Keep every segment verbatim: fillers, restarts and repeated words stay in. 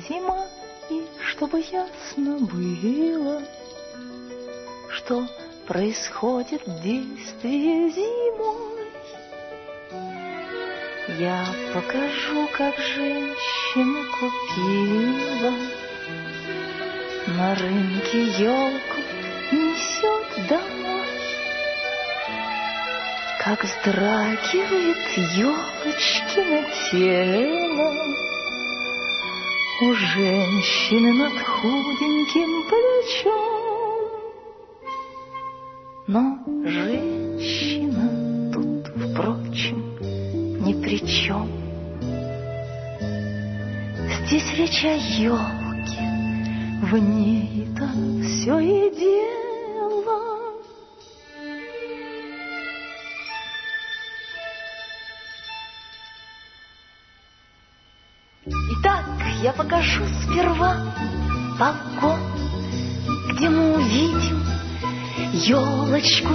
зима, и чтобы ясно было, что происходит действие зимой. Я покажу, как женщина купила на рынке елку, несет домой. Как вздрагивает елочки на тело у женщины над худеньким плечом. Но женщина тут, впрочем, ни при чем. Здесь речь о елке, в ней-то все и дело. Итак, я покажу сперва балкон, где мы увидим елочку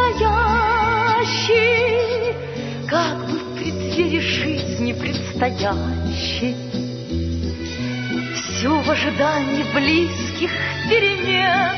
стоящей, как бы в преддверии жизни предстоящей, всю в ожидании близких перемен.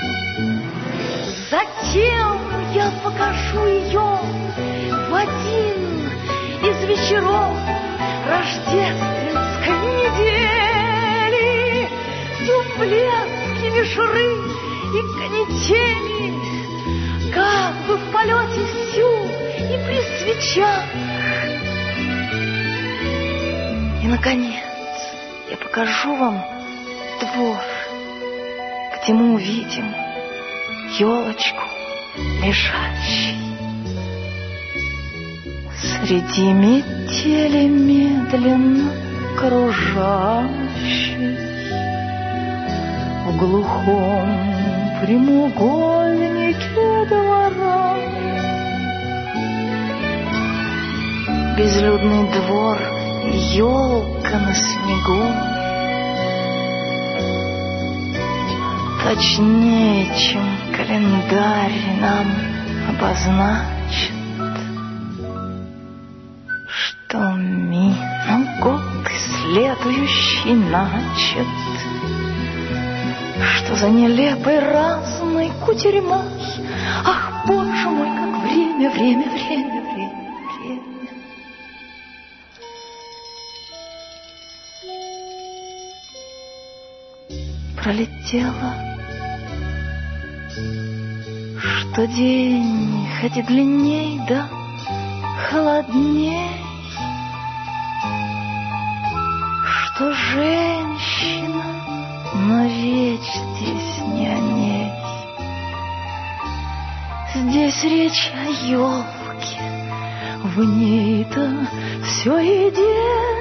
Затем я покажу ее в один из вечеров рождественской недели, всю в блеске мишуры и канители, как бы в полете всю и при свечах. И, наконец, я покажу вам двор, где мы увидим елочку лежащей. Среди метели медленно кружащей в глухом прямоугольнике двора. Безлюдный двор, елка на снегу, точнее, чем календарь нам обозначит, что минул год и следующий начат, что за нелепой разной кутерьмой, ах, Боже мой, как время, время, время, время, время. Пролетело, что день хоть и длинней, да холодней, что женщина, но речь здесь не о ней. Здесь речь о елке, в ней-то все и дело.